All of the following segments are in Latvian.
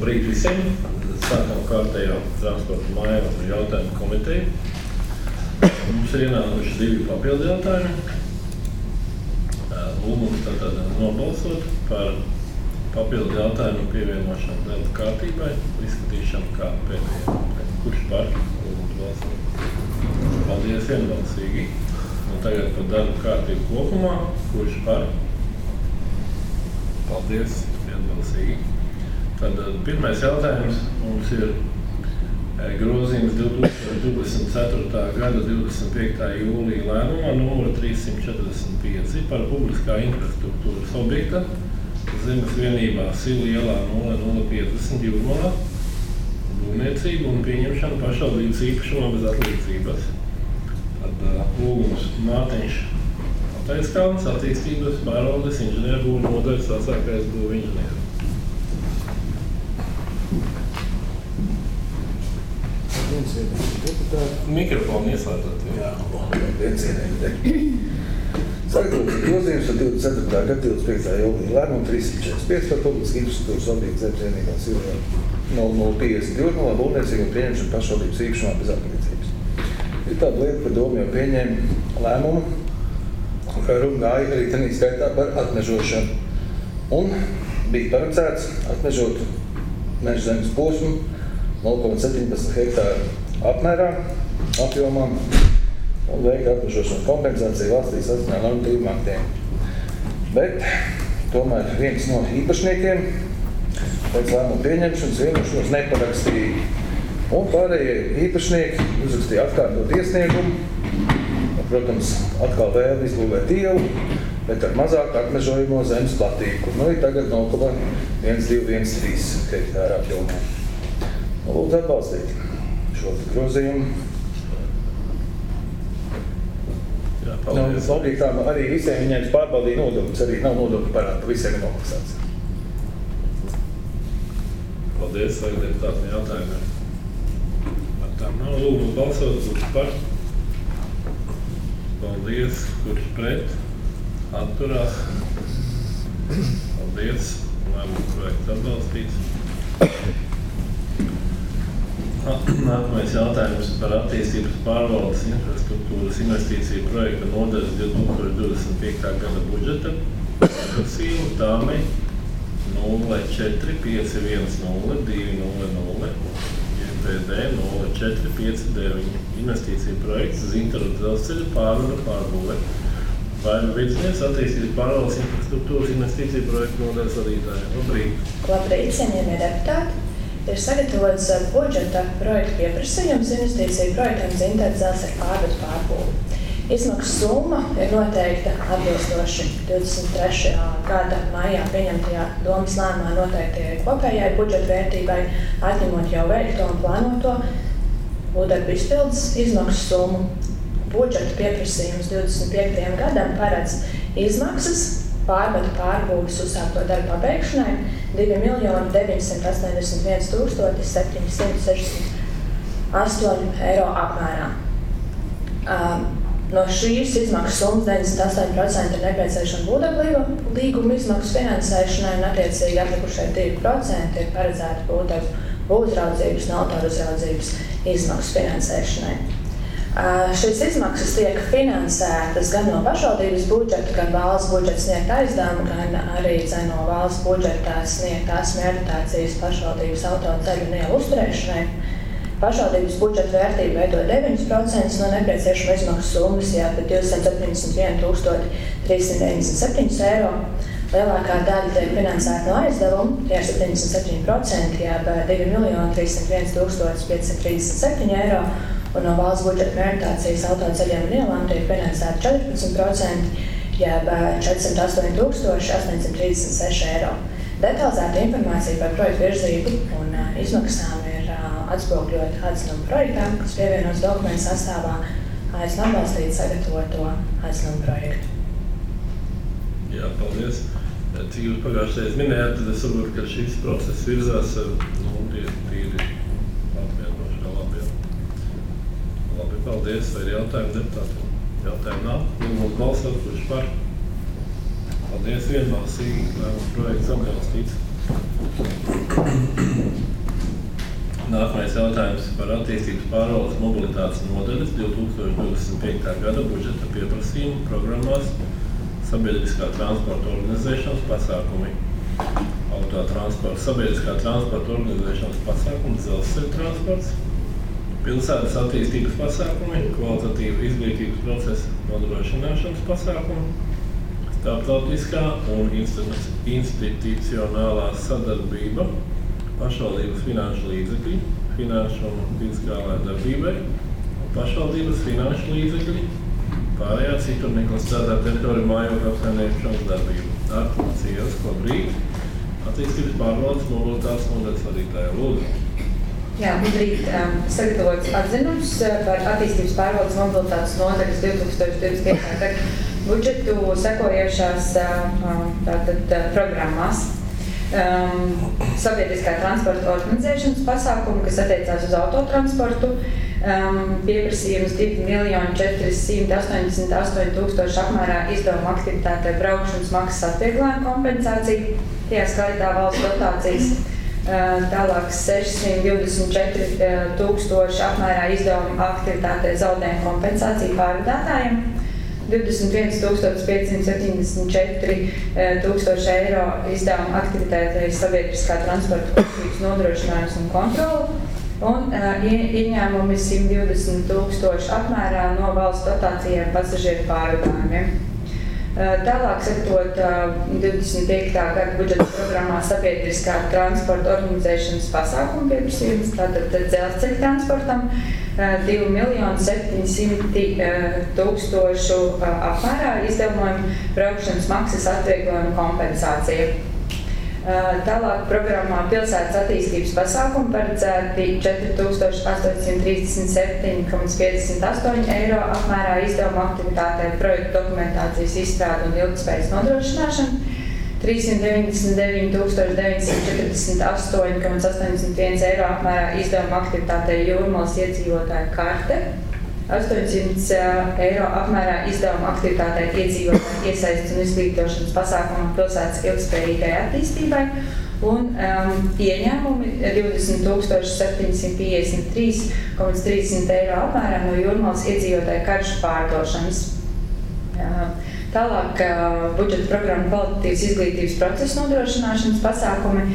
Labrīt visiem. Sākam kārtējo transporta mājokļu jautājumu komiteju. Mums ir ienākuši 2 papildu jautājumi. Lūgums tātad nobalsot par papildu jautājumu pievienošanu darba kārtībai, izskatīšanu kā pēdējā. Kurš par? Lūgums balsot. Paldies vienbalsīgi. Un tagad par darba kārtību kopumā. Kurš par? Paldies vienbalsīgi. Tad pirmais jautājums mums ir grozījums 2024. gada 25. jūlija lēmumā numur 345 par publiskā infrastruktūras objekta zemes vienībā Silu ielā 0050 Jūrmalā būvniecību un pieņemšanu pašvaldības īpašumā bez atlīdzības. Tad lūgums Mārtiņš Ataiskāns, attīstības pārvaldes inženierbūvju nodaļas vecākais būvju inženieris. Mikrofonu ieslēdzot. Jā, viencienīgi. Sagatavots grozījums ar 24. gada 25. jūlija lēmumu 345 par publisku infrastruktūras objektu zemes vienībā Silu 0050 Jūrmalā būvniecību un pieņemšanu pašvaldības īpašumā bez atlīdzības. Ir tāda lieta, par domu jau pieņēma lēmumu, runa gāja arī tenī skaitā par atmežošanu. Un bija paredzēts atmežot meža zemes posmu 0,17 hektāru apmērā, apjomā un veikt atmežošanu kompensāciju valstī saskaņā ar normatīviem aktiem. Bet tomēr viens no īpašniekiem pēc lēmumu pieņemšanas vienošanos neparakstīja. Un pārējie īpašnieki uzrakstīja atkārtot iesniegumu, protams, atkal vēl izbūvēt ielu, bet ar mazāku atmežojamo zemes platību, kur ir tagad 0,1213 hektāra apjomā. Lūdzu atbalstīt šo grozījumu. Jā, paldies. Objektām arī visiem viņiem pārbaudīja nodokļus, arī nav nodokļu parāda, pa visiem ir nomaksāts. Paldies, vai deputāti jautājumi. Ar tām nav lūgums balsot, kurš par. Paldies, kurš pret. Atturās. Paldies, lēmumu projekts atbalstīts. Nākamais jautājums par attīstības pārvaldes infrastruktūras investīciju projekta nodaļas 2025. gada budžeta. Sīlu Tāmi 04510200 JPD 0459 investīciju projekts Zintaru dzelzceļa pārvada pārbūve. Vainu Vidznieks attīstības pārvaldes infrastruktūras investīciju projekta nodaļas vadītāja. Labrīt. Labrīt, cienījamie deputāti. Ir sagatavots budžeta projekta pieprasījums investīciju projektam Zintaru dzelzceļa pārvadu pārbūve. Izmaksu summa ir noteikta atbilstoši 23. gada maijā pieņemtajā domas lēmumā noteiktajai kopējai budžeta vērtībai, atņemot jau veikto un plānoto būvdarbu izpildes izmaksu summu. Budžeta pieprasījums 25. gadam paredz izmaksas pārvadu pārbūves uzsākto darbu pabeigšanai 2.981.768 eiro apmērā. No šīs izmaksu summas 98% ir nepieciešama būvdarbu līguma izmaksu finansēšanai un attiecīgi atlikušie 2% ir paredzēti būvdarbu uzraudzības un autoruzraudzības izmaksu finansēšanai. Šīs izmaksas tiek finansētas gan no pašvaldības budžeta, gan valsts budžeta sniegta aizdevuma, gan arī no valsts budžetā sniegtās mērķdotācijas pašvaldības autoceļu un ielu uzturēšanai. Pašvaldības budžeta vērtība veido 9% no nepieciešama izmaksu summas, bet 271.397 eiro. Lielākā daļa tiek finansēta no aizdevuma, tie ir 77%, 2.301.537 eiro. Un no valsts budžeta mērķdotācijas autoceļiem un ielām tiek finansēta 14%, jeb 408.836 eiro. Detalizēta informācija par projektu virzību un izmaksām ir atspogļota atzinuma projektā, kas pievienots dokumentu sastāvā aicinu atbalstīt sagatavoto atzinuma projektu. Jā, paldies. Cik jūs pagājušajā minējāt, tad es saprotu, ka šis process virzās tīri apmierinoši, kā labi. Labi, paldies. Vai ir jautājumi deputātiem? Jautājumi nav. Lūgums balsot, kurš par. Paldies vienbalsīgi, lai projekts atbalstīts. Nākamais jautājums par attīstības pārvaldes mobilitātes nodaļas 2025. gada budžeta pieprasījumu programmās sabiedriskā transporta organizēšanas pasākumi. Autotransporta, sabiedriskā transporta organizēšanas pasākumi, dzelzceļa transports, pilsētas attīstības pasākumi, kvalitatīva izglītības procesa nodrošināšanas pasākumi, starptautiskā un institucionālā sadarbība, pašvaldības finanšu līdzekļi, finanšu un fiskālai darbībai, pašvaldības finanšu līdzekļi, pārējā citur neklasificētā teritorija mājokļu apsaimniekošanas darbība. Artūrs Ievs, ko brīd, attīstības pārvaldes mobilitātes nodaļas vadītāja. Lūdzu. Jā, brīd sagatavots atzinums par attīstības pārvaldes mobilitātes nodaļas 2025. gada budžetu sekojošās programmās. Sabiedriskā transporta organizēšanas pasākumu, kas attiecās uz autotransportu, pieprasījums 2.488.000 apmērā izdevuma aktivitātē braukšanas maksas atvieglojuma kompensācija, tajā skaitā valsts dotācijas, tālāk 624.000 apmērā izdevuma aktivitātē zaudējuma kompensācija pārvadātājiem, 21.574.000 eiro izdevuma aktivitātei sabiedriskā transporta kustības nodrošinājums un kontrole un ieņēmumi 120.000 apmērā no valsts dotācijiem pasažieru pārvadājumiem. Tālāk sagatavot 25. gada budžeta programmā sabiedriskā transporta organizēšanas pasākumu pieprasījums, tātad dzelzceļa transportam 2.700.000 apmērā izdevumiem braukšanas maksas atvieglojuma kompensācija. Tālāk programmā pilsētas attīstības pasākumi paredzēti 4.837,58 eiro apmērā izdevuma aktivitātē projektu dokumentācijas izstrāde un ilgtspējas nodrošināšana, 399.948,81 eiro apmērā izdevuma aktivitātē Jūrmalas iedzīvotāju karte, 800 eiro apmērā izdevuma aktivitātē iedzīvotāju iesaistes un izglītošanas pasākumu pilsētas ilgtspējīgai attīstībai un ieņēmumi 20.753,30 eiro apmērā no Jūrmalas iedzīvotāju karšu pārdošanas. Tālāk budžeta programma kvalitatīvas izglītības procesa nodrošināšanas pasākumi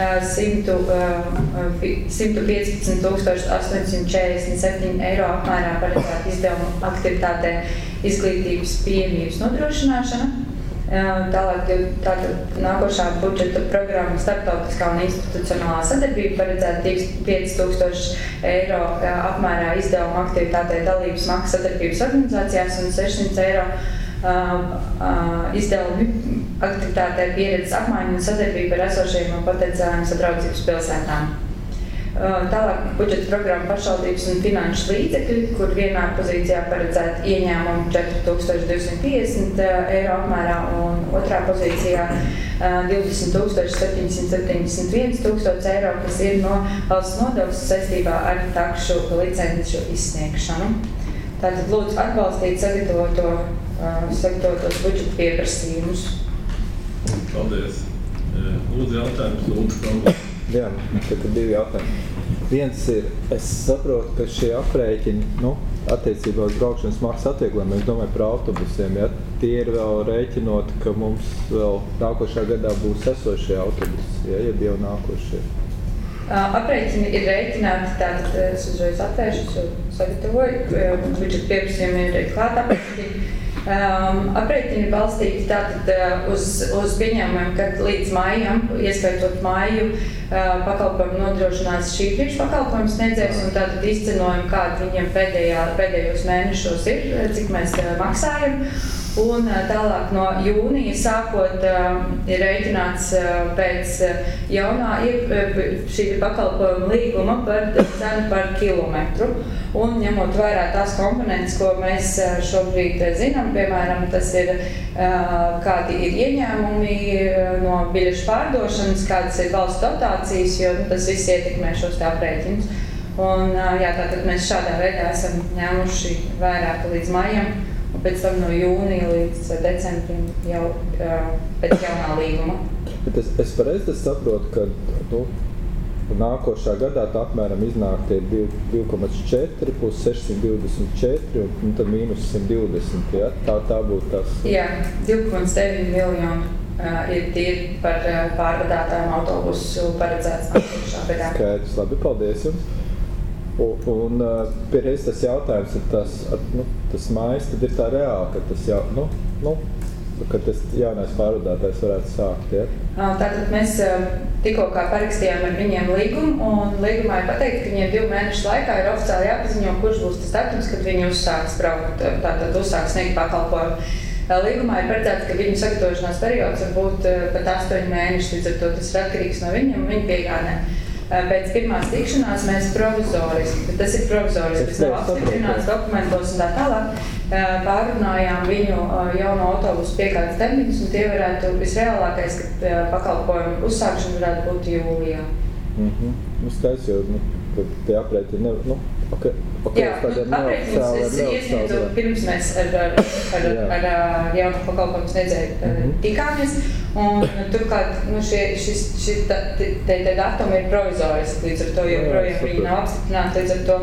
115.847 eiro apmērā paredzēta izdevuma aktivitātē izglītības pieejamības nodrošināšana. Tālāk nākošā budžeta programma starptautiskā un institucionālā sadarbība paredzēta 5.000 eiro apmērā izdevuma aktivitātē dalības maksas sadarbības organizācijās un 600 eiro izdevumi aktivitātē pieredzes apmaiņa un sadarbība ar esošajiem un potenciāliem sadraudzības pilsētām. Tālāk budžeta programma pašvaldības un finanšu līdzekļi, kur vienā pozīcijā paredzēta ieņēmumu 4.250 eiro apmērā un otrā pozīcijā 20.771 eiro, kas ir no valsts nodevas saistībā ar takšu licenču izsniegšanu. Tātad lūdzu atbalstīt sagatavotos budžeta pieprasījumus. Paldies. Lūdzu jautājums, lūdzu problēmu. Jā, tad ir divi jautājumi. Viens ir, es saprotu, ka šie aprēķini, attiecībā uz braukšanas maksas atvieglojumu, es domāju par autobusiem, ja tie ir vēl rēķinot, ka mums vēl nākošā gadā būs esošie autobusi, ja jau nākošie. Aprēķini ir rēķināti, tātad es uzreiz atvēršu, jo sagatavoju, budžeta pieprasījumi ir klāt aprēķini. Aprēķini balstīti tātad uz pieņēmumiem, kad līdz maijam, ieskaitot maiju, pakalpojumu nodrošinās šī priekšpakalpojumu sniedzējs un tātad izcenojumu, kādi viņiem pēdējos mēnešos ir, cik mēs maksājam. Un tālāk no jūnija sākot ir rēķināts pēc jaunā šī pakalpojuma līguma par cenu par kilometru. Un ņemot vērā tās komponentes, ko mēs šobrīd zinām, piemēram, tas ir kādi ir ieņēmumi no biļešu pārdošanas, kādas ir valsts dotācijas, jo tas viss ietekmē šos tā aprēķinus. Un tātad mēs šādā veidā esam ņēmuši vērā līdz maijam. Un pēc tam no jūnija līdz decembrim jau pēc jaunā līguma. Bet es pareizi saprotu, ka nākošā gadā tā apmēram iznāk tie 2,4 plus 624 un tad mīnus 120, ja? Tā būtu tas. Jā, 2,9 miljonu ir tīri par pārvadātājiem autobusu paredzēts nākošā gadā. Skaidrs, labi, paldies jums. Un pierreiz tas jautājums ir tas mājas, tad ir tā reāli, ka tas ka tas jaunais pārvadātājs varētu sākt, ja? Tātad mēs tikko kā parakstījām ar viņiem līgumu, un līgumā ir pateikt, ka viņiem 2 mēnešu laikā ir oficiāli jāpaziņo, kurš būs tas datums, kad viņi uzsāks braukt, tātad uzsāks sniegt pakalpojumu. Līgumā ir paredzēts, ka viņu sagatavošanās periods var būt pat 8 mēneši, līdz ar to tas ir atkarīgs no viņiem un viņu piegādēm. Pēc pirmās tikšanās mēs provizoriski, bet tas ir provizoriski, tas nav apstiprināts dokumentos un tā tālāk, pārrunājām viņu jauno autobusu piegādes termiņus, un tie varētu visreālākais, ka pakalpojumu uzsākšana varētu būt jūlijā. Skaidrs, jo tie aprēķini Jā, aprēķinus es iesniedzu pirms mēs ar jaunu pakalpojumu sniedzēju tikāmies, un turklāt tie datumi ir provizoriski, līdz ar to joprojām viņi nav apstiprināti, līdz ar to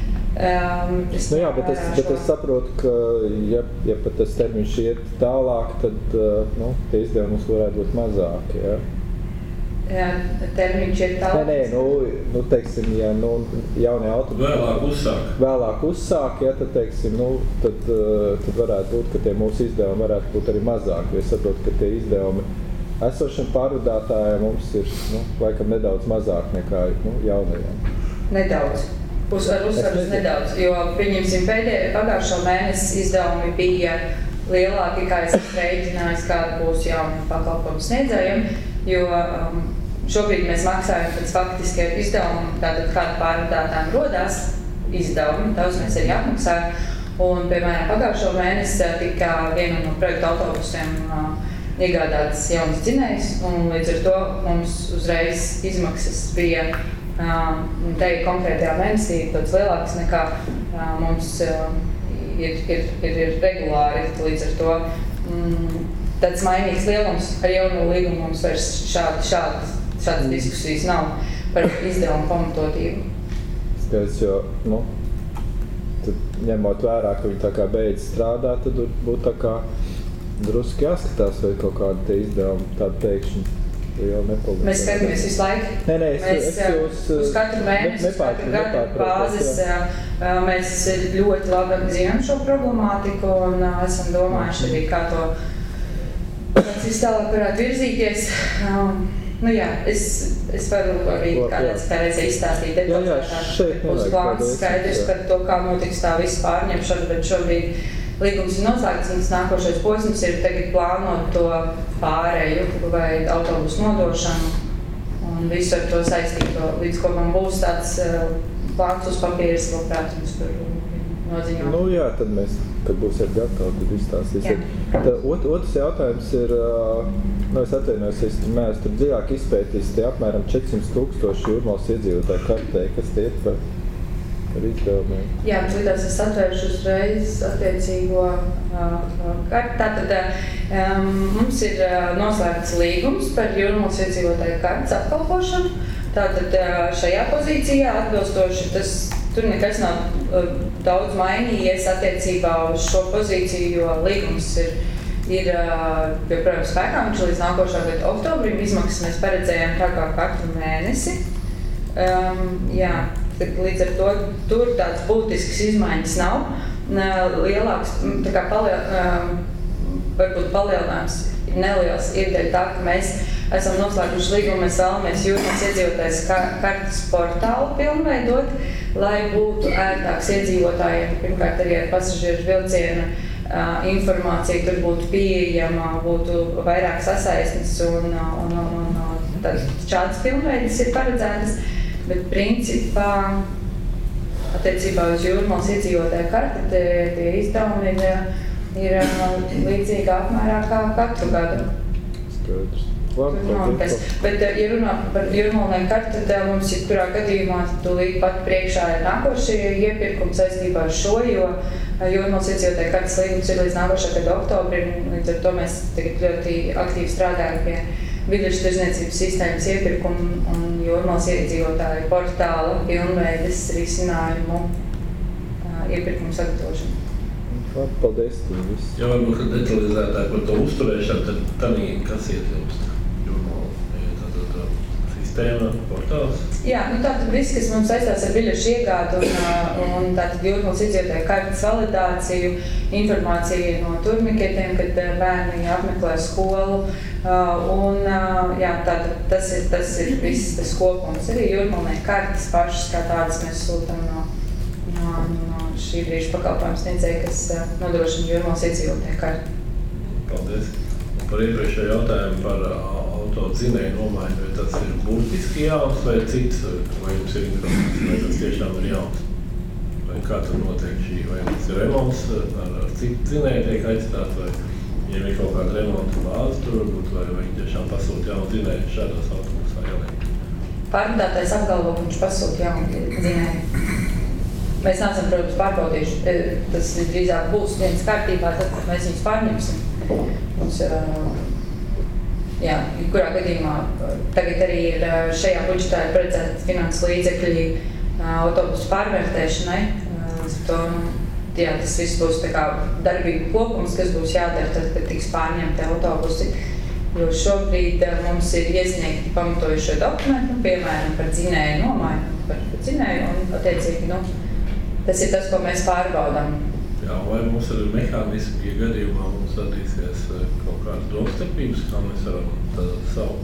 bet es saprotu, ka ja pat tas termiņš iet tālāk, tad tie izdevumi varētu būt mazāki, ja? Termiņš ir tālāk? Nē, teiksim, ja jaunie autobusi vēlāk uzsāk, ja, tad, teiksim, tad varētu būt, ka tie mūsu izdevumi varētu būt arī mazāki. Es saprotu, ka tie izdevumi esošiem pārvadātājiem mums ir, laikam nedaudz mazāk nekā jaunajiem. Nedaudz. Uzsvarus nedaudz, jo pieņemsim pagājušo mēnesi izdevumi bija lielāki, kā es rēķinājos, kāda būs jauna pakalpojumu sniedzējiem, jo šobrīd mēs maksājam pēc faktiskie izdevumi, tātad kāda pārvadātājiem rodās izdevumi, daudz mēs arī apmaksājam, un, piemēram, pagājušo mēnesi tika viena no projektu autobusiem iegādātas jaunas dzinējs, un līdz ar to mums uzreiz izmaksas bija te konkrētajā mēnesī daudz lielākas nekā mums ir regulāri, līdz ar to tāds mainīgs lielums ar jauno līgumu mums vairs šādas diskusijas nav par izdevumu pamatotību. Skaidrs, jo, tad ņemot vērā, ka viņi tā kā beidz strādāt, tad būtu tā kā drusku jāskatās, vai kaut kādi tie izdevumi tādi pēkšņi jau nepalīdz. Mēs skatāmies visu laiku. Nē, mēs uz katru mēnesi, uz katru gadu bāzes, mēs ļoti labi zinām šo problemātiku un esam domājuši arī, kā to viss tālāk varētu virzīties. Es varu arī kādreiz izstāstīt detalizētāk. Būs plāns skaidrs par to, kā notiks tā visa pārņemšana, bet šobrīd līgums ir noslēgts, un tas nākošais posms ir tagad plānot to pārēju vai autobusu nodošanu un visu ar to saistīto, līdz ko man būs tāds plāns uz papīras, labprāt, mums par noziņot. Jā, tad mēs, kad būs arī gatavi, tad izstāstīsim. Otrs jautājums ir, es atvainojos, es neesmu tur dziļāk izpētījis, tie apmēram 400,000 Jūrmalas iedzīvotāju kartē, kas tie ir par izdevumiem. Jā, līdzās es atvēršu uzreiz attiecīgo karti. Tātad mums ir noslēgts līgums par Jūrmalas iedzīvotāju kartes apkalpošanu. Tātad šajā pozīcijā atbilstoši tur nekas nav daudz mainījies attiecībā uz šo pozīciju, jo līgums ir joprojām spēkā, viņš līdz nākošā gada oktobrim izmaksas mēs paredzējām tā kā katru mēnesi. Līdz ar to tur tāds būtisks izmaiņas nav. Lielāks, tā kā varbūt palielinājums ir neliels, ir dēļ tā, ka mēs esam noslēguši līgumu, mēs vēlamies Jūrmalas iedzīvotājs kartes portālu pilnveidot, lai būtu ērtāks iedzīvotājiem, pirmkārt arī ar pasažieru vilciena informācija, tur būtu pieejama, būtu vairāk sasaistnes un šādas pilnveidas ir paredzētas, bet principā attiecībā uz Jūrmalas iedzīvotāju karti tie izdevumi ir līdzīgā apmērā kā katru gadu. Skaidrs. Bet, ja runā par Jūrmalnieku karti, tad mums jebkurā gadījumā tūlīt pat priekšā ir nākošie iepirkumi saistībā ar šo, jo Jūrmalas iedzīvotāju kartes līgums ir līdz nākošā gada oktobrim, līdz ar to mēs tagad ļoti aktīvi strādājam pie biļešu tirdzniecības sistēmas iepirkumu un Jūrmalas iedzīvotāju portāla pilnveides risinājumu iepirkumu sagatavošanu. Paldies, tev viss. Ja varbūt detalizētāk par to uzturēšanu, tad tanī, kas ietilpst Jūrmala? Tātad sistēma, portāls? Jā, tātad viss, kas mums saistās ar biļešu iegādu un tātad Jūrmalas iedzīvotāju kartes validāciju, informāciju no turniketiem, kad bērni apmeklē skolu. Tātad tas ir viss tas kopums. Arī Jūrmalai kartes pašas kā tādas mēs sūtam no šī brīža pakalpojums sniedzēja, kas nodrošina Jūrmalas iedzīvotāju karti. Paldies. Un par iepriekšējo jautājumu par autodzinēju nomaiņu, vai tas ir būtiski jauns vai cits, vai jums ir informācija, vai tas tiešām ir jauns? Vai kā tad notiek šī, vai tas ir remonts ar citu dzinēju tiek aizstāt, vai ja ir kaut kāda remonta bāze tur varbūt, vai viņi tiešām pasūta jaunu dzinēju šādos autobusā jauniem? Pārvadātājs apgalvo, ka viņš pasūta jaunu dzinēju. Mēs neesam, protams, pārbaudījuši. Tas drīzāk būs viens kārtībā, tad, kad mēs viņus pārņemsim. Mums, kurā gadījumā tagad arī ir šajā budžetā ir paredzēts finanses līdzekļi autobusu pārvērtēšanai. Tas viss būs tā kā darbību kopums, kas būs jādara tad, kad tiks pārņemti autobusi. Jo šobrīd mums ir iesniegti pamatojušie dokumenti, piemēram, par dzinēju nomaiņu, par dzinēju un attiecīgi, tas ir tas, ko mēs pārbaudām. Jā, vai mums ir mehānismi, ja gadījumā mums radīsies kaut kādas domstarpības, kā mēs varam savu,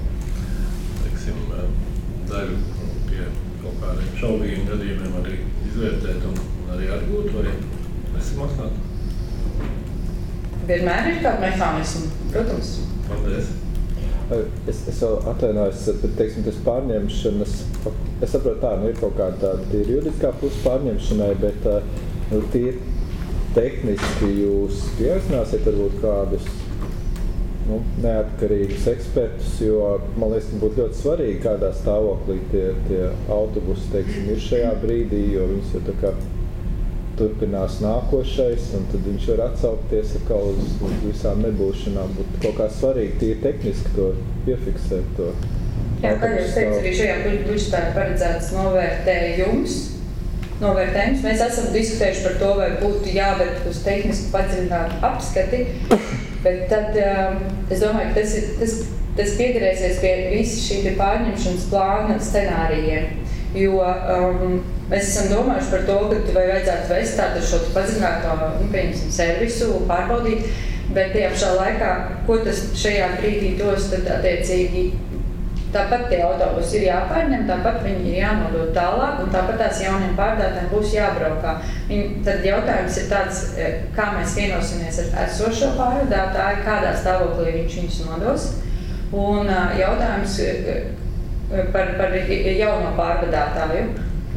daļu pie kaut kādiem šaubīgiem gadījumiem arī izvērtēt un arī atgūt vai nesamaksāt? Vienmēr ir kāda mehānismi, protams. Paldies. Es vēl atvainojos, bet, tas pārņemšanas, es saprotu tā, ir kaut kāda tāda juridiskā puse pārņemšanai, bet tīri tehniski jūs pieaicināsiet varbūt kādus neatkarīgus ekspertus, jo man liekas, ka būtu ļoti svarīgi, kādā stāvoklī tie autobusi, ir šajā brīdī, jo viņas jau tā kā turpinās nākošais, un tad viņš var atsaukties uz visām nebūšanām, bet kaut kā svarīgi tīri tehniski to piefiksēt. To Jā, kā jūs teicu, arī šajā budžetā ir paredzēts novērtējums. Mēs esam diskutējuši par to, vai būtu jāved uz tehniski padziļinātu apskati, bet tad es domāju, ka tas piederēsies pie visa šī pārņemšanas plāna scenārijiem. Jo mēs esam domājuši par to, ka vai vajadzētu vest tādu šo padziļināto, servisu, pārbaudīt, bet tajā pašā laikā, ko tas šajā brīdī dos, tad attiecīgi tāpat tie autobusi ir jāpārņem, tāpat viņi ir jānodod tālāk, un tāpat tās jauniem pārdātājiem būs jābraukā. Tad jautājums ir tāds, kā mēs vienosimies ar esošo pārvadātāju, kādā stāvoklī viņš viņus nodos, un jautājums par jauno pārvadātāju,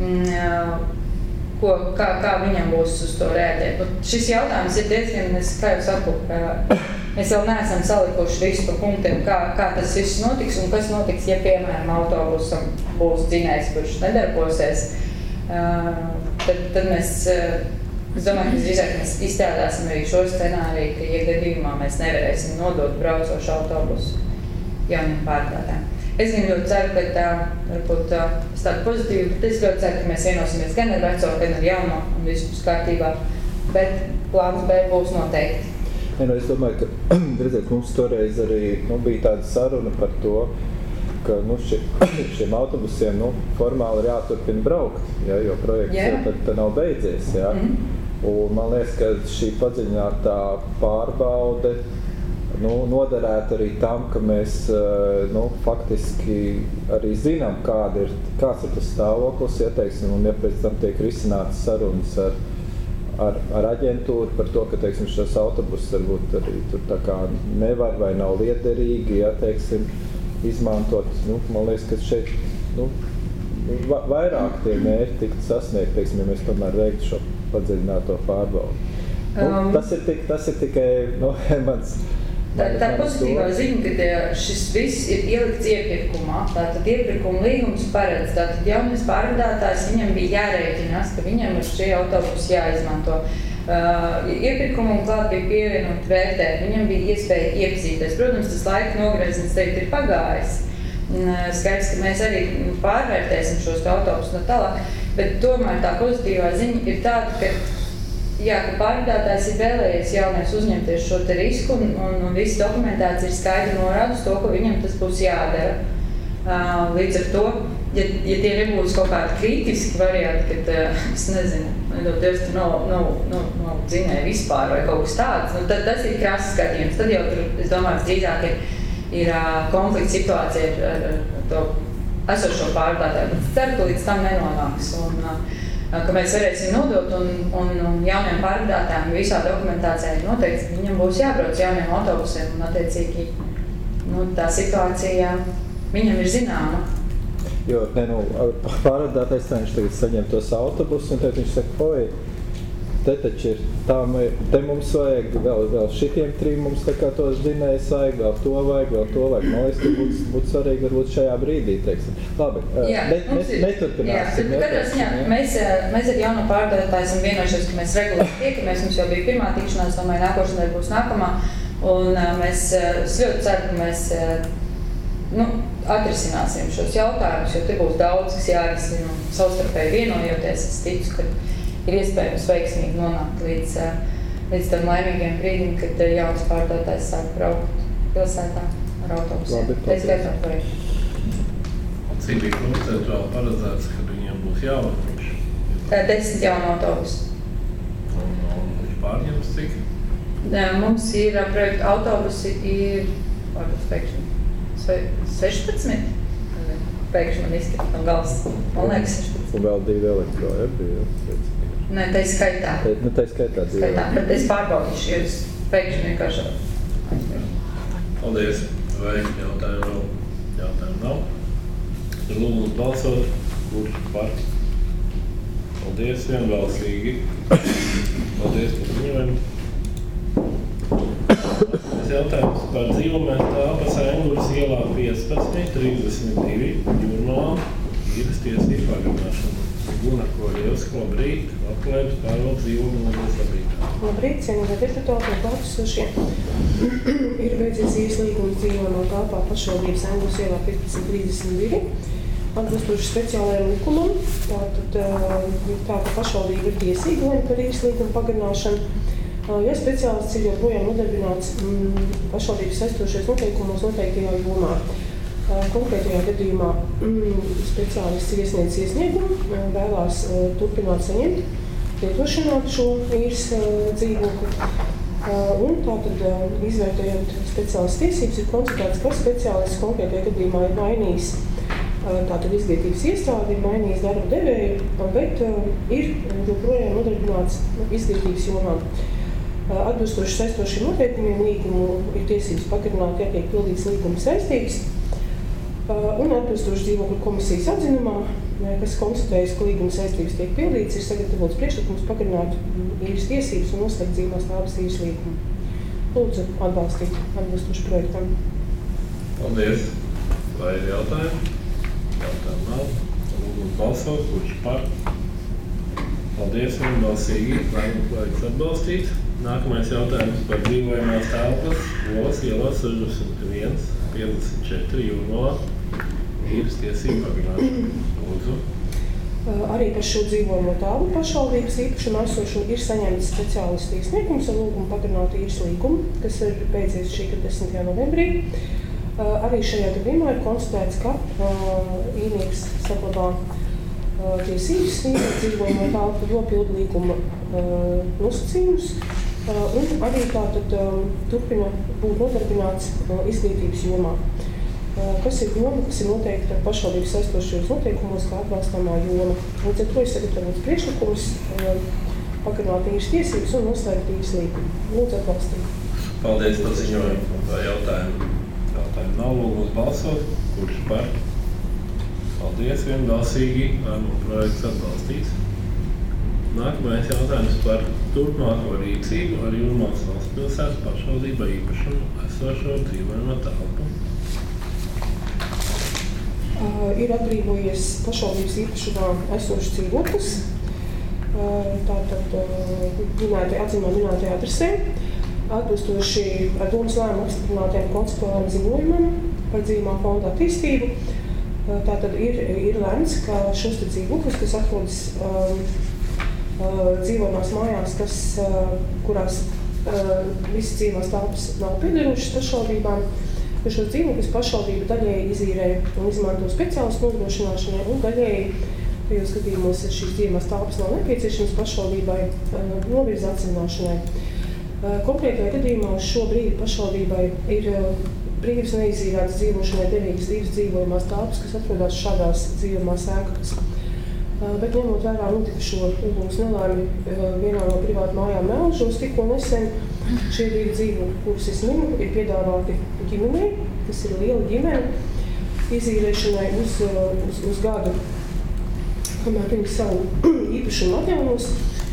kā viņam būs uz to rēģēt. Šis jautājums ir diezgan, kā jau saku, mēs vēl neesam salikuši visu pa punktiem, kā tas viss notiks un kas notiks, ja, piemēram, autobusam būs dzinējs, kurš nedarbosies. Tad mēs, es domāju, ka drīzāk mēs izstrādāsim arī šo scenāriju, ka, ja gadījumā mēs nevarēsim nodot braucošu autobusu jauniem pārvadātājiem. Es gan ļoti ceru, ka varbūt tāda pozitīva, bet es ļoti ceru, ka mēs vienosimies gan ar veco, gan ar jauno un viss būs kārtībā, bet plāns B būs noteikti. Es domāju, ka redziet, mums toreiz arī bija tāda saruna par to, ka šiem autobusiem formāli ir jāturpina braukt, jo projekts jau tad nav beidzies. Ja? Un man liekas, ka šī padziļinātā pārbaude noderētu arī tam, ka mēs faktiski arī zinām, kāds ir tas stāvoklis, un ja pēc tam tiek risināts sarunas ar aģentūru par to, ka šos autobusus varbūt arī tur tā kā nevar vai nav liederīgi, izmantot. Man liekas, ka šeit vairāk tie mērķi tiktu sasniegt, ja mēs tomēr veiktu šo padziļināto pārbaudi. Tas ir tikai mans. Tā pozitīvā ziņa, ka šis viss ir ielikts iepirkumā. Tātad iepirkuma līgums paredz, tātad jaunais pārvadātājs, viņam bija jārēķinās, ka viņam ir šie autobusi jāizmanto. iepirkumu un klāt bija pievienot vērtēt. Viņam bija iespēja iepazīties. Protams, tas laika nogrieznis teikt ir pagājis. Skaidrs, ka mēs arī pārvērtēsim šos autobusus no tālāk, bet tomēr tā pozitīvā ziņa ir tāda, ka ka pārvadātājs ir vēlējies jaunais uzņemties šo te risku un visa dokumentācija ir skaidri norāda uz to, ka viņam tas būs jādara. Līdz ar to, ja tie nebūs kaut kādi kritiski varianti, kad, es nezinu, Dievs, tur nav dzinēja vispār vai kaut kas tāds, tad tas ir krāsas skatījums. Tad jau tur, es domāju, drīzāk ir konflikts situācija ar to esošo pārvadātāju, bet ceru, ka līdz tam nenonāks. Ka mēs varēsim nodot un jauniem pārvadātājiem visā dokumentācijā ir noteikts, ka viņam būs jābrauc jauniem autobusiem un attiecīgi tā situācija viņam ir zināma. Jo pārvadātājs cenšas tagad saņemt tos autobusus un tad viņš saka, te taču ir, te mums vajag, vēl šitiem trim mums tā kā tos dzinējus vajag, vēl to vajag. Man liekas, ka būtu svarīgi varbūt šajā brīdī, teiksim. Labi, neturpināsim. Mēs ar jauno pārvadātāju esam vienojušies, ka mēs regulāri tiekamies, mums jau bija pirmā tikšanās, domāju, nākošanai būs nākamā, un mēs ļoti ceru, ka mēs atrisināsim šos jautājumus, jo te būs daudz, kas jārisina un savstarpēji vienojoties. Es ticu, ka ir iespējams veiksmīgi nonākt līdz tam laimīgiem brīdim, kad jauns pārvadātājs sāk braukt pilsētā ar autobusiem. Es gaitot vai. Cik bija procentuāli paredzēts, kad viņiem būs jāvārš? 10 jaunu autobusu. Un viņš pārņems cik? Mums ir projekta autobusi ir, varbūt pēkšņi, 16? Pēkšņi man izskata no gals. Man liekas 16. Un vēl 2 elektro, bija? Nē, tā ir skaitā. Tā ir skaitā. Bet es pārbaudīšu, jo es pēkšņi vienkārši aizmirsu. Paldies. Vai jautājumu nav? Lūdzu balsot. Kurš par? Paldies, vienbalsīgi. Paldies par ziņojumu. Tas jautājums par dzīvumēs tāpas Enguras ielā 15, 32, Jūrmalā, īres tiesību pagarināšana. Guna Koļievska, labrīt, apklēpes pārvaldes dzīvumu un labītā. Labrīt, cienījamie deputāti un klātesošie. Ir beidzies īres līgums dzīvojamā telpā pašvaldības Enguras ielā 1532. Atbilstoši speciālajiem likumam, tātad tā, ka pašvaldība ir tiesīga lēma par īres līgumu pagarināšanu. Ja speciālists ir joprojām nodarbināts pašvaldības saistošais noteikumos noteiktajā jomā. Konkrētajā gadījumā speciālists ir iesniedzis iesniegumu, vēlās turpināt saņemt lietošanāt šo īres dzīvokli. Un tātad, izvērtējot speciālists tiesības, ir konstatēts, ka speciālists konkrētajā gadījumā ir mainījis tātad izglītības iestādi, ir mainījis darba devēju, bet ir joprojām nodarbināts izglītības jomā. Atbilstoši saistošiem noteikumiem līgumu ir tiesības pagarināt, ja tiek pildīts līguma saistības. Un atbilstoši dzīvokļu komisijas atzinumā, kas konstatējas, ka līguma saistības tiek pildīts, ir sagatavots priekšlikums pagarināt īres tiesības un noslēgt dzīvās telpas īres līgumu. Lūdzu atbalstīt atbilstoši projektam. Paldies. Vai ir jautājumi? Jautājumu nav. Lūdzu balsot, kurš par? Paldies, vienbalsīgi. Lēmumu projekts atbalstīt. Nākamais jautājums par dzīvojamās telpas Olas ielā 61, 54 Jūrmalā. Īres tiesību pagarināšana. Lūdzu. Arī par šo dzīvojamo telpu pašvaldības īpašumu esošo ir saņemts speciālistu iesniegums ar lūgumu pagarināt īres līgumu, kas ir beidzies šī gada 10. novembrī. Arī šajā gadījumā ir konstatēts, ka īrnieks saglabā tiesības dzīvojamo telpu, jo pild līguma nosacījumus. Un arī tātad turpina būt nodarbināts izglītības jomā. Kas ir joma, kas ir noteikta pašvaldības saistošajos noteikumos kā atbalstāmā joma. Līdz ar to ir sagatavots priekšlikums pagarināt īres tiesības un noslēgt īres līgumu. Lūdzu atbalstīt. Paldies par ziņojumu. Vai jautājumu nav, lūdzu balsot. Kurš par? Paldies, vienbalsīgi. Lēmumu projekts atbalstīts. Nākamais jautājums par turpmāko rīcību ar Jūrmalas valsts pilsētas pašvaldībā īpašumu esošo dzīvojamo telpu. Ir atbrīvojies pašvaldības īpašumā esošs dzīvoklis. tātad atzīmā minētajā adresē, atbilstoši ar domas lēmumu apstiprinātajam konceptuālam ziņojumam par dzīvumā fonda attīstību. Tātad ir lēmts, ka šos te dzīvokļus, kas atrodas dzīvojamās mājās, kurās visas dzīvās telpas nav piederušas pašvaldībām, ka šos dzīvokļus pašvaldība daļēji izīrē un izmanto speciālistu nodrošināšanai un daļēji tajos gadījumos šīs dzīvās telpas nav nepieciešamas pašvaldībai novirza atsevināšanai. Konkrētajā gadījumā uz šo brīdi pašvaldībai ir brīvas neizīrētas dzīvošanai derīgas divas dzīvojamās telpas, kas atrodas šādās dzīvojamās ēkās. Bet ņemot vērā notikušo uguns nelaimi vienā no privātu mājām Melžos tikko nesen, šie divi dzīvokļi, kurus es minu, ir piedāvāti ģimenei, kas ir liela ģimene, izīrēšanai uz gadu, kamēr viņi savu īpašumu atjaunos.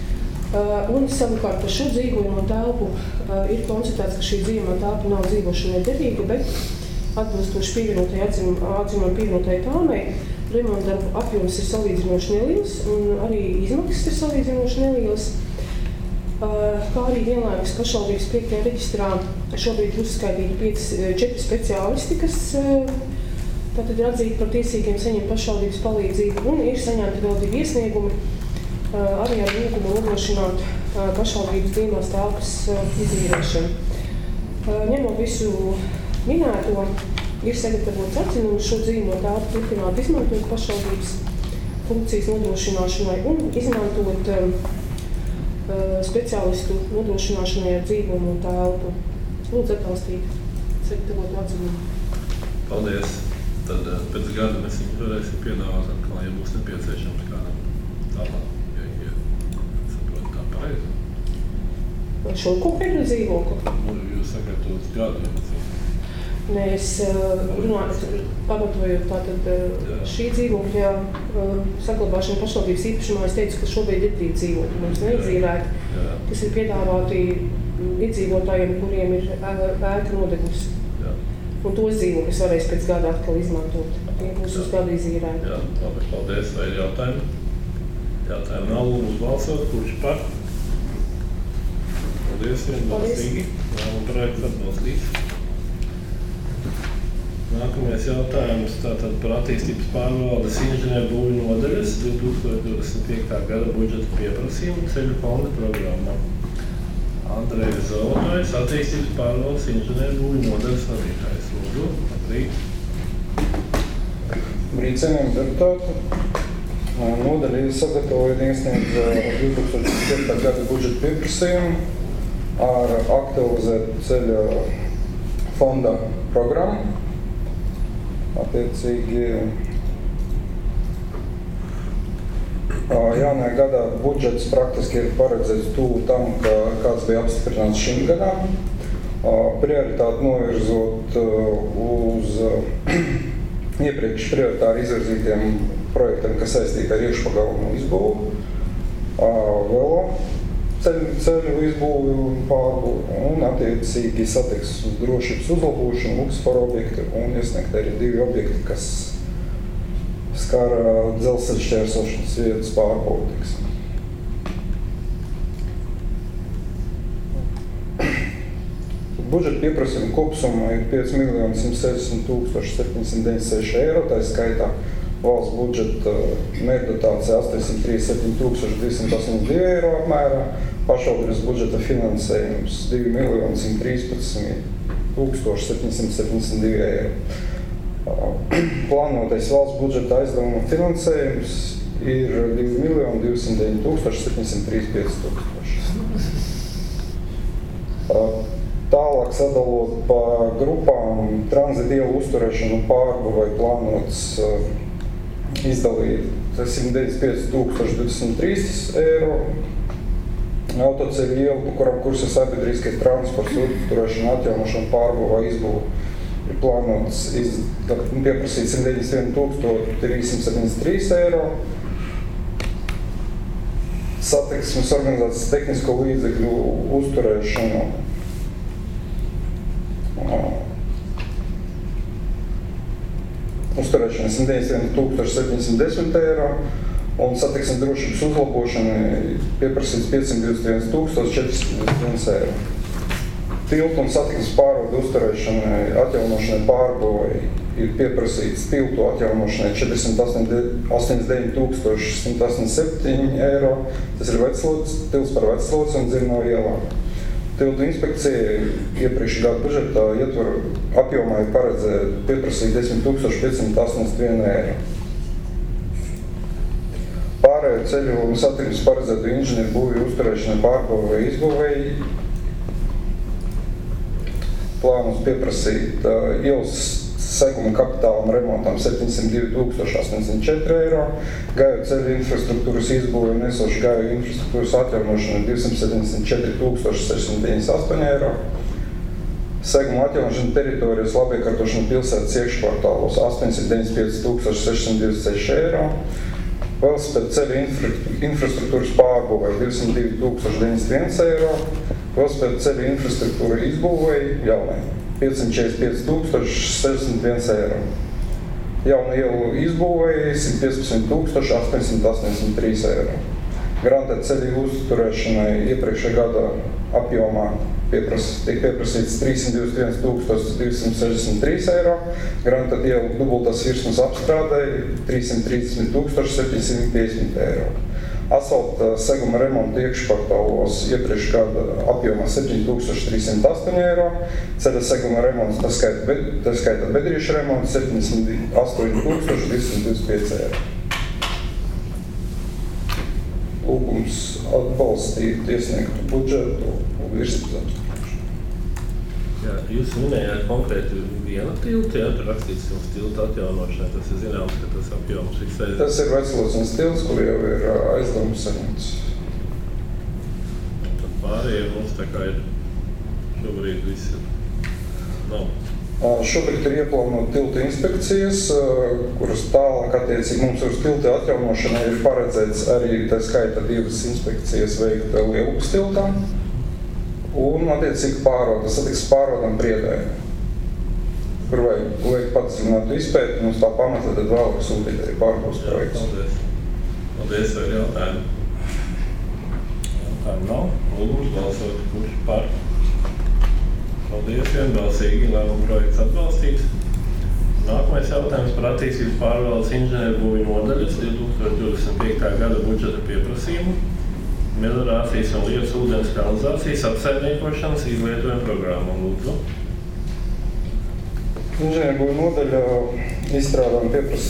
Un savukārt par šo dzīvojamo telpu ir konstatēts, ka šī dzīvojamā telpa nav dzīvošanai derīga, bet atbilstoši pievienotai atzinumam pievienotai tāmei, remonta darbu apjoms ir salīdzinoši neliels un arī izmaksas ir salīdzinoši nelielas. Kā arī vienlaikus pašvaldības 5. reģistrā šobrīd uzskaitīti 4 speciālisti, kas tātad ir atzīti par tiesīgiem saņemt pašvaldības palīdzību un ir saņemti vēl 2 iesniegumi arī ar lūgumu nodrošināt pašvaldības dzīvās telpas izīrēšanu. Ņemot visu minēto, ir sagatavots atzinums šo dzīvo telpu turpināt izmantot pašvaldības funkcijas nodrošināšanai un izmantot speciālistu nodrošināšanai ar dzīvojumu telpu. Lūdzu atbalstīt sagatavotu atzinumu. Paldies. Tad pēc gada mēs viņu varēsim piedāvāt atkal, ja būs nepieciešams kādam tālāk, ja saprot tā pareizi. Šo konkrētu dzīvokli? Jūs sagatavot gadu, Mēs pamatojot tātad šī dzīvokļa saglabāšana pašvaldības īpašumā, es teicu, ka šobrīd ir 2 dzīvokļi, mums neidzīrēti, kas ir piedāvāti iedzīvotājiem, kuriem ir ēka nodegusi. Un tos dzīvokļus varēs pēc gada atkal izmantot, tie būs uz gadu izīrēti. Jā, labi, paldies. Vai ir jautājumi? Jautājumi nav, lūdzu balsot, kurš par? Paldies, vienbalsīgi. Un projekts atbalstīts. Nākamais jautājums tātad par attīstības pārvaldes inženierbūvju nodaļas 2025. gada budžeta pieprasījumu ceļu fonda programmā. Andrejs Zolotājs, attīstības pārvaldes inženierbūvju nodaļas vadītājs. Lūdzu, labrīt. Brīt, cienījami deputāti. Nodaļa sagatavoja iesniedz 2025. gada budžeta pieprasījumu ar aktualizētu ceļa fonda programmu. Attiecīgi, jaunajā gadā budžets praktiski ir paredzēts tuvu tam, kāds bija apstiprināts šim gadam. Prioritāti novirzot uz iepriekš prioritāri izvirzītiem projektiem, kas saistīti ar iekšpagalmu izbūvu, velo ceļu izbūvi un pārbūvi un attiecīgi satiksmes drošības uzlabošanu, luksusforu objekti un iesniegt arī 2 objekti, kas skar dzelzceļa šķērsošanas vietas pārbūvi. Budžeta pieprasījuma kopsumma ir 5 160 796 eiro, tā skaitā valsts budžeta mērķdotācija 837 282 eiro apmērā, pašvaldības budžeta finansējums 2 113 772 eiro. Plānotais valsts budžeta aizdevuma finansējums ir 2 209 735 000. Tālāk sadalot pa grupām tranzita ielu uzturēšanu un pārbūvei plānots izdalīt 195 023 eiro. Autoceļu ielu, kuras ir sabiedriskais transports, uzturēšana, atjaunošana, pārbūvē, izbūve, ir plānots pieprasīt 191 373 eiro. Satiksmes organizācijas tehnisko līdzekļu uzturēšanu uzturēšana 191 710 eiro, un satiksmes drošības uzlabošana pieprasīts 521 eiro. Tiltu un satiksmes pārvadu uzturēšanai, atjaunošanai, pārbūvei ir pieprasīts tiltu atjaunošanai 489 187 eiro. Tas ir tilts par Vecloci un Dzirnavu ielā. Tiltu inspekcija iepriekš gada budžetā ietvaru apjomā ir pieprasīt 10 581 eiro. Pārējo ceļu un satiksmes paredzētu inženieru būvju uzturēšanai, pārbūvei, izbūvēji plānus pieprasīt ielas seguma kapitālam remontam 702 084 eiro, gāju ceļu infrastruktūras izbūve un esošu gāju infrastruktūras atjaunošana 274 698 eiro, seguma atjaunošana teritorijas labiekārtošana pilsētas iekškvartālos 895 626 eiro, velospēdu ceļu infrastruktūras pārbūvē 202 091 eiro, velospēdu ceļu infrastruktūra izbūvēja jaunai 545 061 eiro. Jaunu ielu izbūvēja 115 883 eiro. Garantēt ceļu uzturēšanai iepriekšējā gada apjomā tiek pieprasīts 321 263 eiro. Garantēt ielu dubultās virsmas apstrādēji 330 750 eiro. Asfalta seguma remonta iekškvartālos iepriekš gada apjomā 7308 eiro, ceļa seguma remonts, tas skaitā bedrīšu remonts 78 225 eiro. Lūgums atbalstīt iesniegtu budžetu un virsmas. Jā, jūs minējāt konkrēti viena tilta, jā, tur rakstīts jums tilta atjaunošanai, tas ir zināms, ka tas apjoms fiksēs. Tas ir Veclocens tilts, kur jau ir aizdevums saņemts. Tad pārējie mums tā kā ir šobrīd visi nav. Šobrīd ir ieplānot tilta inspekcijas, kuras tālāk attiecīgi mums uz tilta atjaunošanai ir paredzēts arī tā skaita 2 inspekcijas veikt Lielupas tiltā. Un, attiecīgi, satiksmes pārvadam Priedē, kur vajag padziļinātu izpēti, un uz tā pamata tad vēlāk sūtīt arī pārbūves projektus. Paldies, vai ir jautājumi? Jautājumu nav. Lūdzu, balsot, kurš par. Paldies, vienbalsīgi, lēmuma projekts atbalstīts. Nākamais jautājums par attīstības pārvaldes inženieru būvju nodaļas 2025. gada budžeta pieprasījumu. Meliorācijas un lietas ūdens kanalizācijas apsaimniekošanas izlietojuma programmu. Lūdzu. Inženieru būvju nodaļa izstrādāt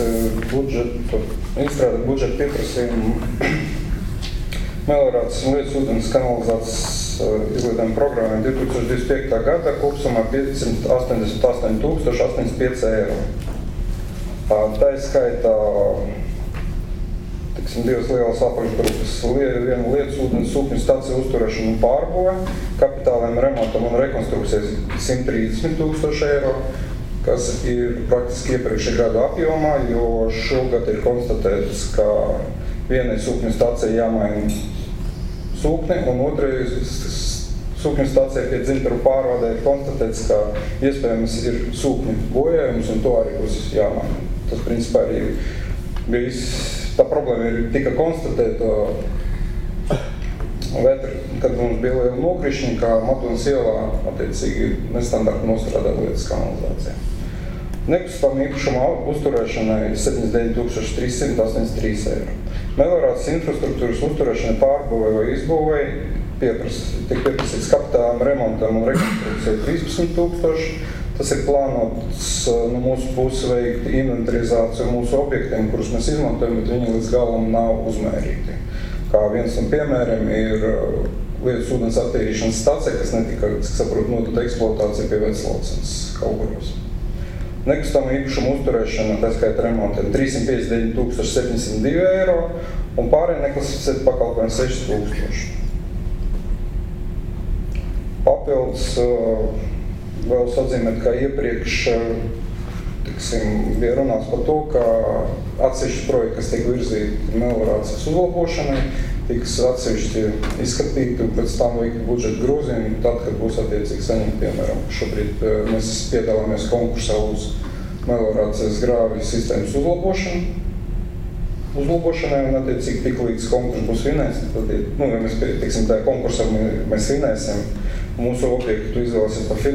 budžetu pieprasījumu meliorācijas un lietas ūdens kanalizācijas izlietojuma programmai 2025. gada kopsumā 588 085 eiro. Tā ir skaitā divas lielas apakšgrupas, viena lietas ūdens sūkņu staciju uzturēšana un pārbūve, kapitāliem remontam un rekonstrukcijas 130 000 eiro, kas ir praktiski iepriekšējā gada apjomā, jo šogad ir konstatēts, ka vienai sūkņu stacijai jāmaina sūkni, un otrai sūkņu stacijai pie dzintaru pārvadē ir konstatēts, ka iespējams ir sūkņu bojājums, un to arī būs jāmaina. Tas principā arī bija tā problēma ir tika konstatēta kad mums bija liela nokrišņa, kā Matonas ielā attiecīgi nestandarta nostrādā lietas kanalizācijā. Nekustamā īpašuma uzturēšanai 79 383 eiro. Meliorācijas infrastruktūras uzturēšanai pārbūvei vai izbūvei tiek pieprasīts kapitālam remontam un rekonstrukcijai 13 000. Tas ir plānots no mūsu puses veikt inventarizāciju mūsu objektiem, kurus mēs izmantojam, bet viņi līdz galam nav uzmērīti. Kā viens no piemēriem ir lietas ūdens attīrīšanas stacija, kas netika, saprot, nodota eksploatācija pie Veclocens Kauguros. Nekustamā īpašuma uzturēšana, tā skaita remontiem 359 702 eiro un pārējie neklasificēti pakalpojumi 6 000. Papildus vēl atzīmēt, ka iepriekš bija runāts par to, ka atsevišķi projekti, kas tiek virzīti meliorācijas uzlabošanai, tiks atsevišķi izskatīti un pēc tam veikt budžeta grozījumi, tad, kad būs attiecīgi saņemti, piemēram, šobrīd mēs piedalāmies konkursā uz meliorācijas grāvju sistēmas uzlabošanu. uzlabošanai un attiecīgi tik līdz konkursu būs vinēts. Tad, ja mēs, teiksim, tā konkursā mēs vinēsim, mūsu objektu izvēlēsim par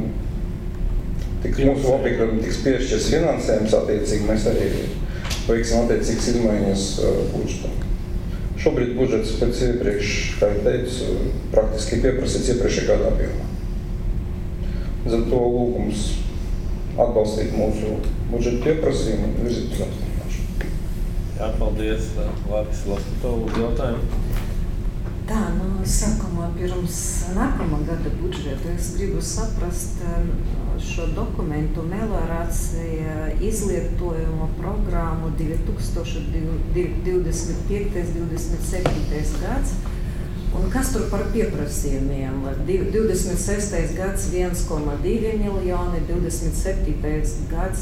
mūsu objektam tiks piešķirs finansējums, attiecīgi mēs arī veiksim attiecīgas izmaiņas budžetam. Šobrīd budžets pēc iepriekš, kā jau teicu, praktiski pieprasīts iepriekšējā gada apjomā. Līdz ar to lūgums atbalstīt mūsu budžeta pieprasījumu un virzīt uz apstiprināšanu. Jā, paldies. Vārds Laskatovs uz jautājumu. Tā, sākumā pirms nākamā gada budžeta es gribu saprast šo dokumentu melorācija izlietojuma programmu 2025-27 gads. Un kas tur par pieprasījumiem? 26. gads 1,2 miljoni, 27. gads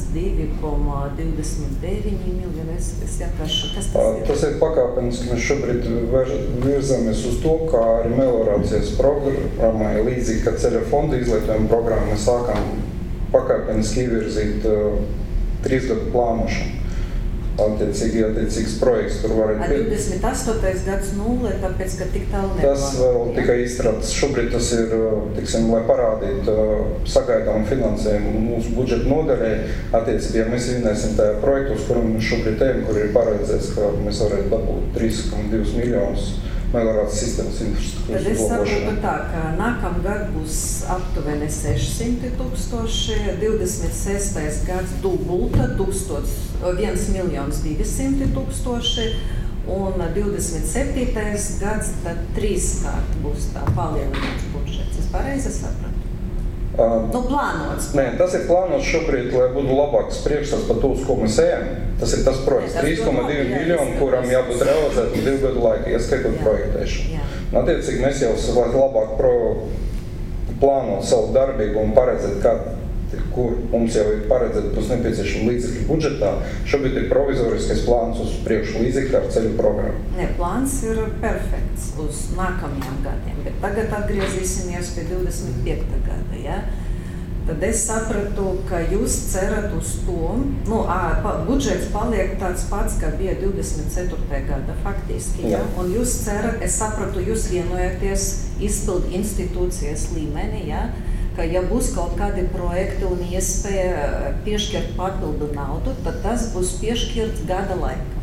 2,29 miljoni. Es vienkārši, kas tas ir? Tas ir pakāpeniski. Mēs šobrīd virzamies uz to, kā arī melorācijas programmai, līdzīgi, ka ceļa fonda izlietojuma programma, mēs sākam pakāpeniski ievirzīt 3 gadu plānošanu. Attiecīgs projekts tur varētu 28. gads 0, tāpēc, ka tik tālu neplāno. Tas vēl tikai izstrādes. Šobrīd tas ir, tiksim, lai parādītu sagaidām finansējumu mūsu budžeta nodaļai. Attiecīgi, ja mēs vinēsim tajā projektu, uz kuram mēs šobrīd ejam, kur ir paredzēts, ka mēs varētu dabūt 3,2 miljonus melorācijas sistēmas infrastruktūras. Tad es saprotu tā, ka nākamgad būs aptuveni 600 000, 26. gads dubulta 1 miljons 200 000 un 27. gads tad 3-kārt būs tā palielināts budžets. Es pareizi sapratu? Plānots. Nē, tas ir plānots šobrīd, lai būtu labāks priekšstats par to, uz ko mēs ejam. Tas ir tas projekts, 3,2 miljoni, kuram jābūt realizēt 2 gadu laikā, ieskaitot projektēšanu. Attiecīgi mēs jau labāk plānot savu darbību un paredzēt, kur mums jau ir paredzēt, būs nepieciešami līdzekļi budžetā. Šobrīd ir provizoriskais plāns uz priekšu līdzekļi ar ceļu programmu. Ne, plāns ir perfekts uz nākamajiem gadiem, bet tagad atgriezīsimies pie 25. gada, ja? Tad es sapratu, ka jūs cerat uz to, budžets paliek tāds pats, kā bija 24. gada faktiski, ja? Un jūs cerat, es sapratu, jūs vienojaties izpildu institūcijas līmeni, ja? Ka ja būs kaut kādi projekti un iespēja piešķirt papildu naudu, tad tas būs piešķirts gada laikā.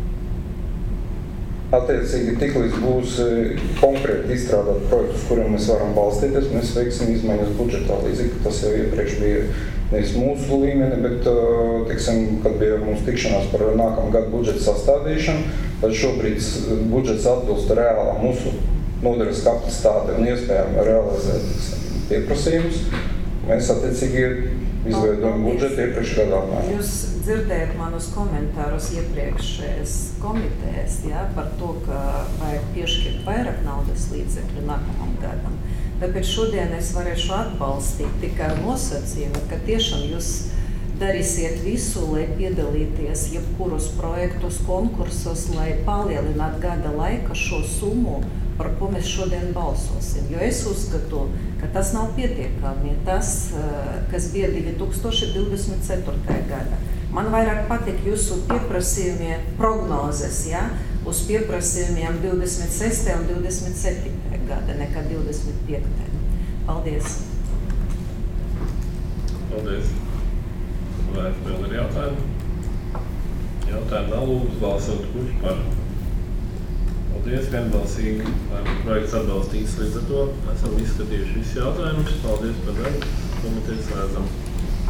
Attiecīgi, tiklīdz būs konkrēti izstrādāt projektus, kuriem mēs varam balstīties, mēs veiksim izmaiņas budžetā līdzīgi, tas jau iepriekš bija nevis mūsu līmeni, bet, teiksim, kad bija mūsu tikšanās par nākamā gada budžeta sastādīšanu, tad šobrīd budžets atbilst reālā mūsu nodaļas kapacitāti un iespējām realizēt, teiksim, pieprasījumus. Mēs attiecīgi izveidojam budžetu iepriekšējā gadā. Jūs dzirdējat manus komentārus iepriekšējās komitejas, ja, par to, ka vajag piešķirt vairāk naudas līdzekļu nākamam gadam. Tāpēc šodien es varēšu atbalstīt tikai nosacījumu, ka tiešām jūs darīsiet visu, lai piedalīties jebkurus projektus, konkursos, lai palielinātu gada laika šo summu, par ko mēs šodien balsosim. Jo es uzskatu, ka tas nav pietiekami, tas, kas bija 2024. gada. Man vairāk patīk jūsu pieprasījumie prognozes, ja, uz pieprasījumiem 26. un 27. gada, nekā 25. Paldies. Paldies. Vai vēl ir jautājumi? Jautājumi nav, lūdzu balsot, kurš par? Paldies, vienbalsīgi, lai projekts atbalstīts līdz ar to. Esam izskatījuši visus jautājumus. Paldies par darbu. Komitejas slēdzam.